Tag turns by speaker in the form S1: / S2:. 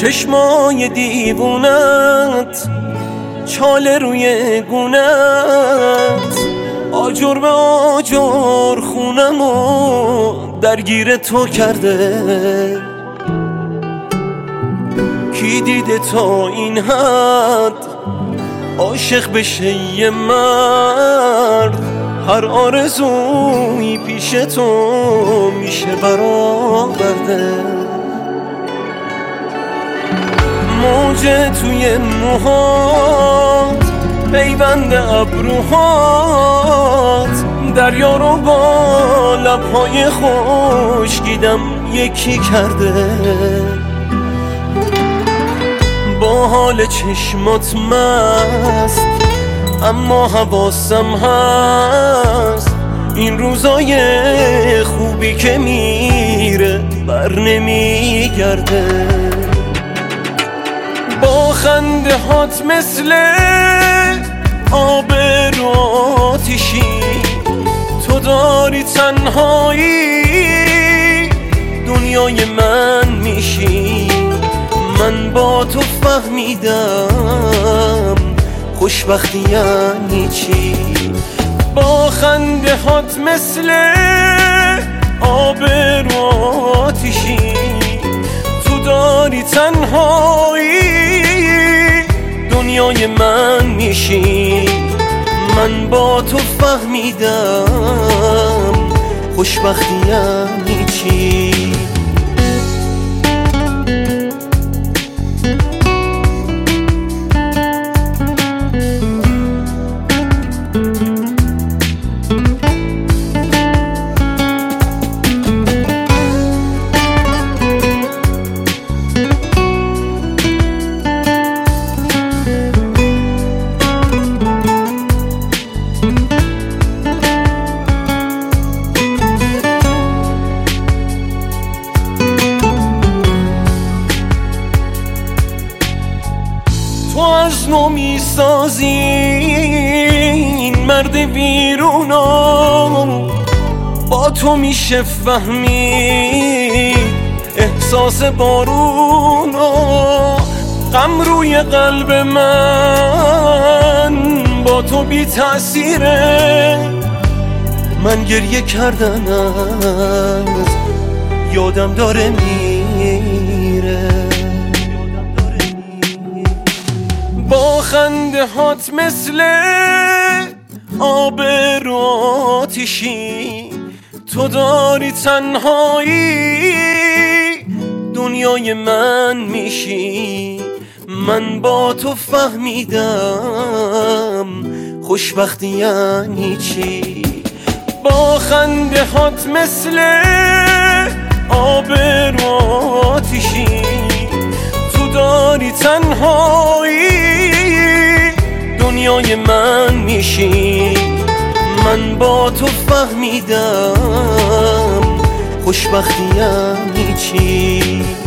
S1: چشمای دیوونت، چاله روی گونت، آجر به آجر خونمو درگیر تو کرده. کی دیده تا این حد عاشق بشه یه مرد؟ هر آرزویی پیش تو میشه برآورده. موج توی موهات، پیوند ابروهات، دریا رو با لبهای خشکیدم یکی کرده. با حال چشمات مست، اما حواسم هست این روزای خوبی که میره بر نمیگرده. با خنده هات مثل آب رو آتیشی، تو داری تنهایی دنیای من میشی. من با تو فهمیدم خوشبختی یعنی چی. با خنده هات مثل آب رو آتیشی، تو داری تنهایی دنیای من میشی. من با تو فهمیدم خوشبختی یعنی چی. تو از نو میسازی این مرد ویرونو، با تو میشه فهمید احساس بارونو. غم روی قلب من با تو بی تأثیره. من گریه کردن از یادم داره میره. با خنده هات مثل آب رو آتیشی، تو داری تنهایی دنیای من میشی. من با تو فهمیدم خوشبختی یعنی چی. با خنده هات مثل آب رو آتیشی، تو داری تنهایی دنیای من میشی. من با تو فهمیدم خوشبختی یعنی چی.